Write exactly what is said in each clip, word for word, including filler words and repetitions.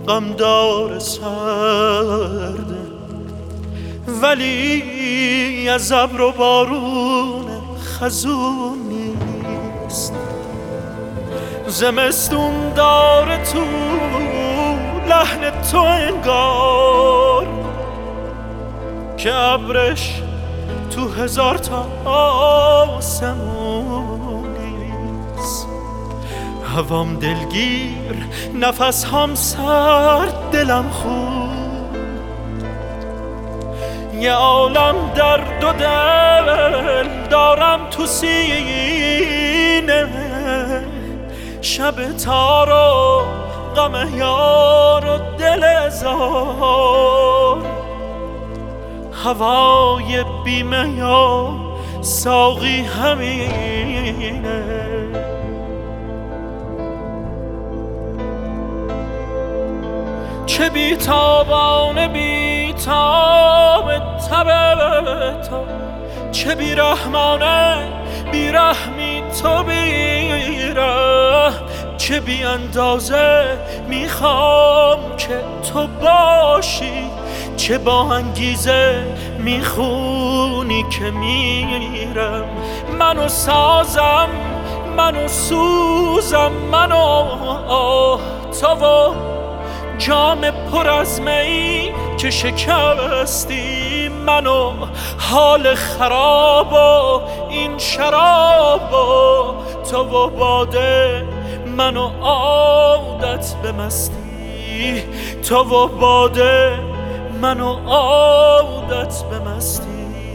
غمدار سرده، ولی از ابر و بارون خزون نیست. زمستون داره تو لحن تو انگار که ابرش تو هزار تا آسمون نیست. هوام دلگیر، نفس هم سرد، دلم خون، یه عالم درد و دل دارم تو سینه. شب تار و غم یار و دل زار، هوای بیمه یا ساقی همینه. چه بیتابانه بیتاب تب تو، چه بیرحمانه بیرحمی تو بیره. چه بی اندازه میخوام که تو باشی، چه با انگیزه میخونی که میرم. منو سازم، منو سوزم، منو تو و جام پر از می که شکستی. منو حال خراب و این شراب و تو و باده، منو عادت به مستی. تو و باده، منو عادت به مستی.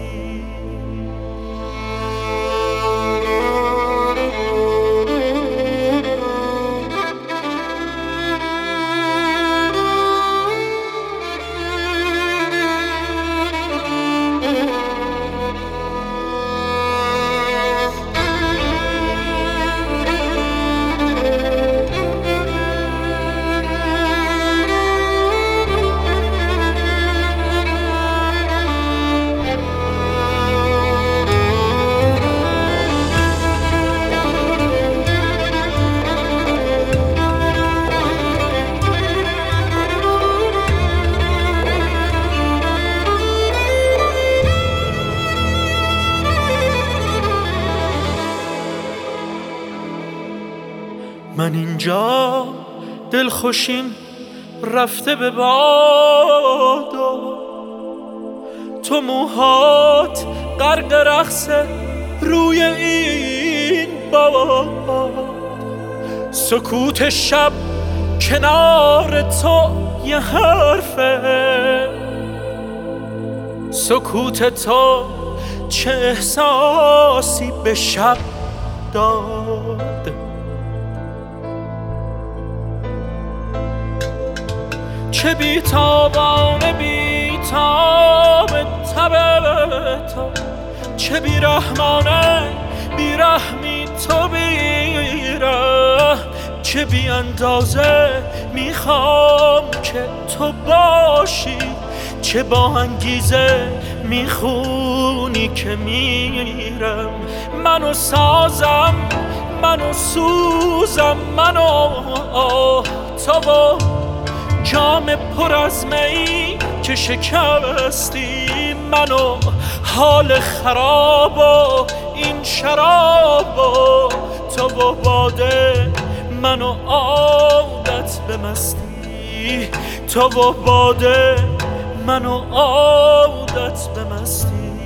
من اینجا دلخوشیم رفته به بادا، تو موهات غرق رقص روی این باد. سکوت شب کنار تو یه حرفه، سکوت تو چه احساسی به شب داد. چه بیتابانه بیتاب تب تو، چه بیرحمانه بیرحمی تو بیره. چه بی اندازه میخوام که تو باشی، چه با انگیزه میخونی که میرم. منو سازم، منو سوزم، منو تو و جام پر از می که شکستی. منو حال خراب و این شراب و تو و باده، منو عادت به مستی. تو و باده، منو عادت به مستی.